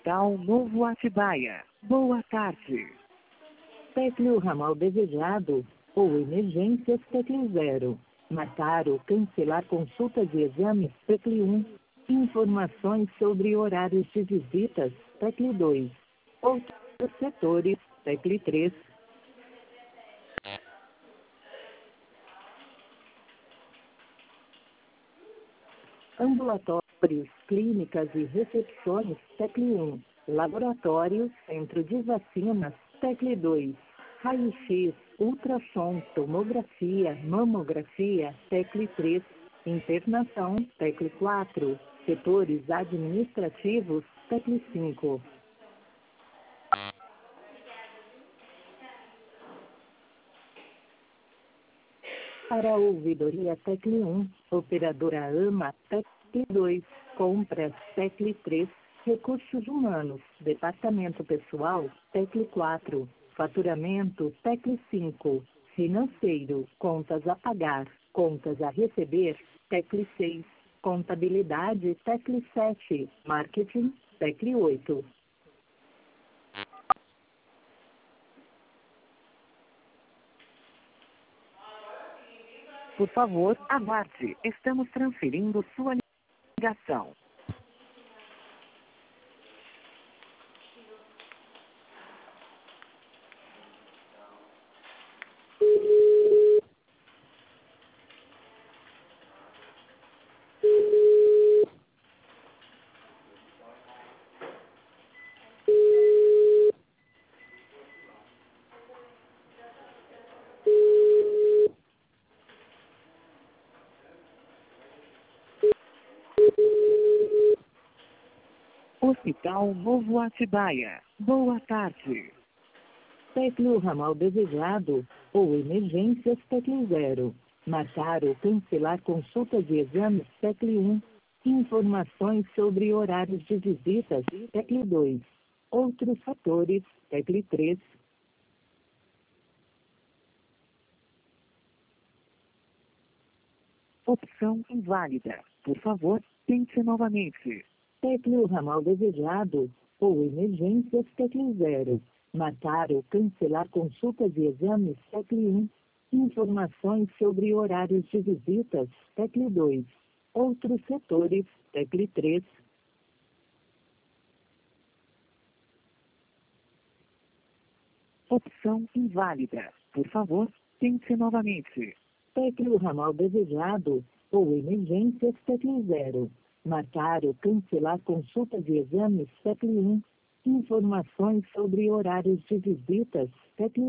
Hospital Novo Atibaia. Boa tarde. Tecle o ramal desejado ou emergências tecle 0. Marcar ou cancelar consulta de exames tecle 1. Informações sobre horários de visitas tecle 2. Outros setores tecle 3. Ambulatórios, clínicas e recepções tecle 1. Laboratório, centro de vacinas tecle 2. Raio-X, ultrassom, tomografia, mamografia tecle 3. Internação tecle 4. Setores administrativos tecle 5. Para a ouvidoria tecle 1, operadora AMA tecle 2, compras tecle 3, recursos humanos, departamento pessoal tecle 4, faturamento tecle 5, financeiro, contas a pagar, contas a receber tecle 6, contabilidade tecle 7, marketing tecle 8. Por favor, aguarde. Estamos transferindo sua ligação. Hospital Novo Atibaia. Boa tarde. Tecle o ramal desejado ou emergências tecle 0. Marcar ou cancelar consulta de exames tecle 1. Informações sobre horários de visitas tecle 2. Outros fatores tecle 3. Opção inválida. Por favor, tente novamente. Tecle o ramal desejado ou emergências tecle 0. Marcar ou cancelar consulta de exames tecle 1. Informações sobre horários de visitas tecle 2. Outros setores tecle 3. Opção inválida. Por favor, tente novamente. Tecle o ramal desejado ou emergências tecle 0. Marcar ou cancelar consulta de exames tecle 1. Informações sobre horários de visitas tecle